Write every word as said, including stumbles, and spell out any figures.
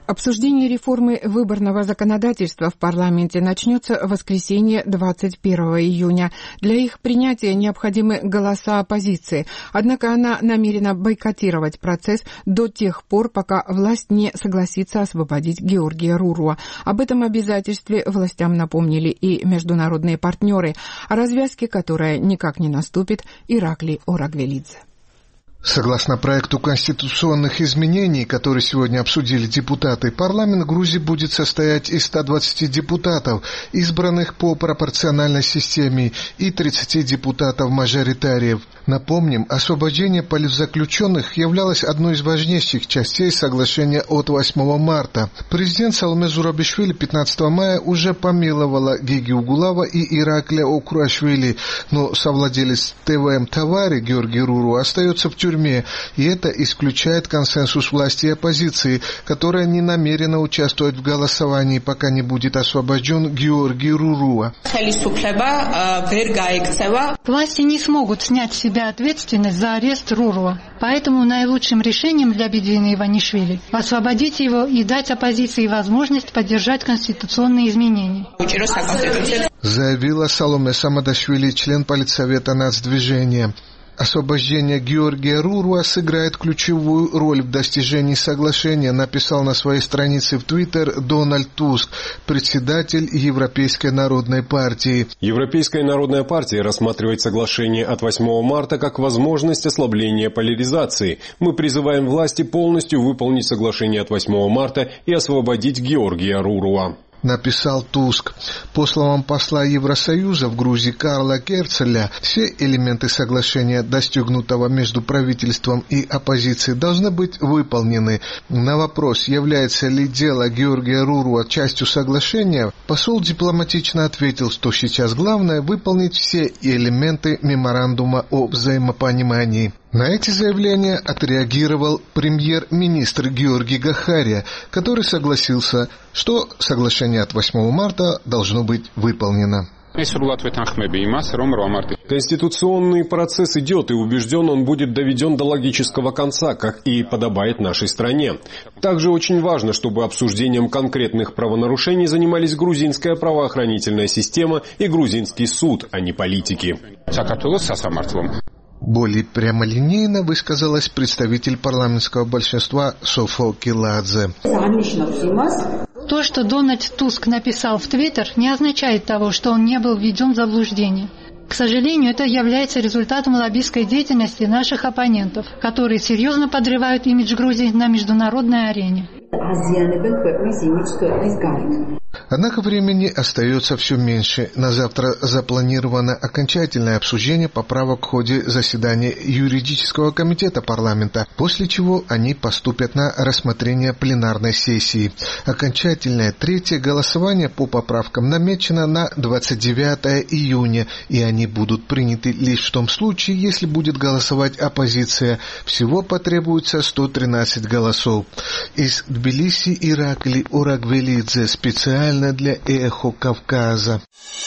Обсуждение реформы выборного законодательства в парламенте начнется в воскресенье двадцать первого июня. Для их принятия необходимы голоса оппозиции. Однако она намерена бойкотировать процесс до тех пор, пока власть не согласится освободить Георгия Руруа. Об этом обязательстве властям напомнили и международные партнеры, о развязке которой никак не наступит Иракли Орагвелидзе. Согласно проекту конституционных изменений, которые сегодня обсудили депутаты, парламент Грузии будет состоять из ста двадцати депутатов, избранных по пропорциональной системе, и тридцати депутатов-мажоритариев. Напомним, освобождение политзаключенных являлось одной из важнейших частей соглашения от восьмого марта. Президент Саломе Зурабишвили пятнадцатого мая уже помиловала Геги Угулава и Ираклия Окурашвили, но совладелец ТВМ Тавари Георгий Руру остается в тюрьме, и это исключает консенсус власти и оппозиции, которая не намерена участвовать в голосовании, пока не будет освобожден Георгий Руруа. Власти не смогут снять с себя ответственность за арест Руруа, поэтому наилучшим решением для Бедвина Иванишвили – освободить его и дать оппозиции возможность поддержать конституционные изменения. Заявила Саломе Самадашвили, член Политсовета Нацдвижения. Освобождение Георгия Руруа сыграет ключевую роль в достижении соглашения, написал на своей странице в Твиттер Дональд Туск, председатель Европейской народной партии. Европейская народная партия рассматривает соглашение от восьмого марта как возможность ослабления поляризации. Мы призываем власти полностью выполнить соглашение от восьмого марта и освободить Георгия Руруа. Написал Туск. По словам посла Евросоюза в Грузии Карла Керцеля, все элементы соглашения, достигнутого между правительством и оппозицией, должны быть выполнены. На вопрос, является ли дело Георгия Руруа частью соглашения, посол дипломатично ответил, что сейчас главное выполнить все элементы меморандума о взаимопонимании. На эти заявления отреагировал премьер-министр Георгий Гахария, который согласился, что соглашение от восьмого марта должно быть выполнено. Конституционный процесс идет, и убежден, он будет доведен до логического конца, как и подобает нашей стране. Также очень важно, чтобы обсуждением конкретных правонарушений занимались грузинская правоохранительная система и грузинский суд, а не политики. Более прямолинейно высказалась представитель парламентского большинства Софо Киладзе. То, что Дональд Туск написал в Твиттер, не означает того, что он не был введен в заблуждение. К сожалению, это является результатом лоббистской деятельности наших оппонентов, которые серьезно подрывают имидж Грузии на международной арене. Однако времени остается все меньше. На завтра запланировано окончательное обсуждение поправок в ходе заседания юридического комитета парламента, после чего они поступят на рассмотрение пленарной сессии. Окончательное третье голосование по поправкам намечено на двадцать девятого июня, и они будут приняты лишь в том случае, если будет голосовать оппозиция. Всего потребуется сто тринадцать голосов. Из Тбилиси Иракли Орагвелидзе специально для Эхо Кавказа.